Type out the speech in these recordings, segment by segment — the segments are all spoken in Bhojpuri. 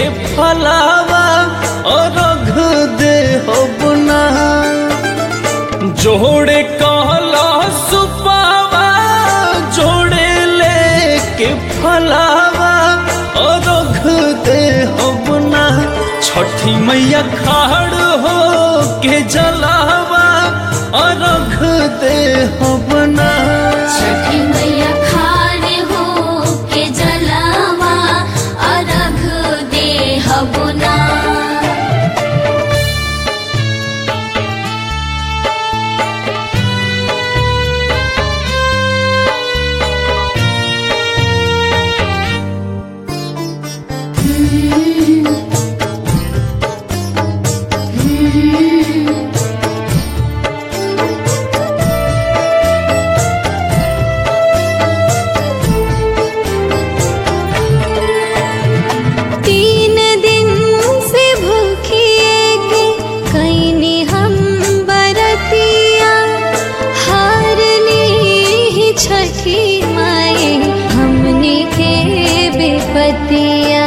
फलावा अर्घ दे होबना जोड़े कहला सुपावा जोड़े लेके फलावा अर्घ दे होबना छठी मैया खाड़ हो के जलावा अर्घ दे होबना छठी मैया खाड़ हो के जलावा अर्घ दे होबना छठी माए हमने के बेपतिया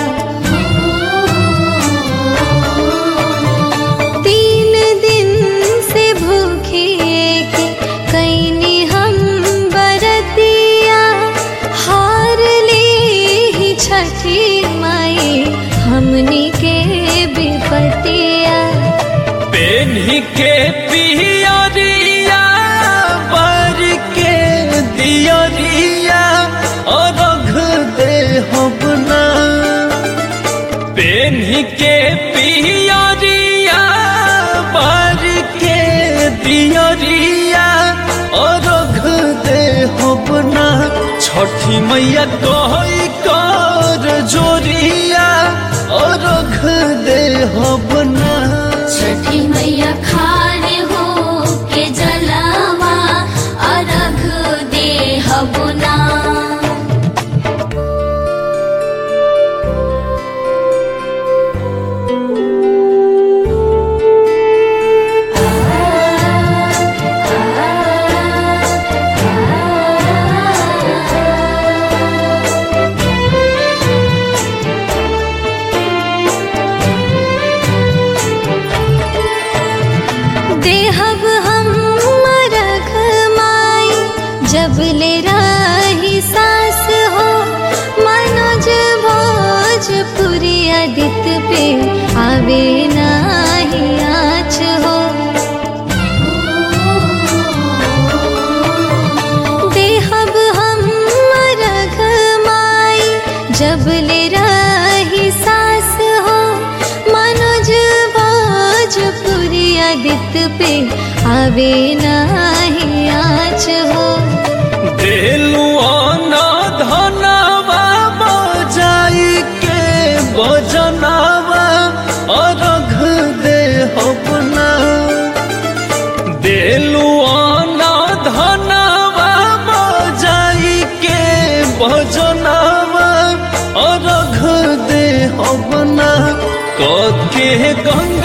तीन दिन से भूखे के कैनी हम बरतिया हार ले ही छठी माए हमने के बेपतिया पेन्ही के पियरिया दियरिया अर्घ दे होबना पेन्ही के पियरिया बार के दियरिया अर्घ दे होबना छठी मैया कोई कर जोरिया अर्घ दे होबना छठी मैया खाड़ हो के जलावा अर्घ दे होबना देहब हम अर्घ माई जब ले रही सास हो मनोज भोजपुरी आदित पे आवे नाही आँच हो देहब हम अर्घ माई जब ले रही सास हो मनोज भोजपुरी आदित पे आवे नाही आँच हो देलू ना धनवा बजाई के बजनावा अर्घ दे होबना देलू ना धनवा बजाई के बजनावा अर्घ दे होबना कके गंगा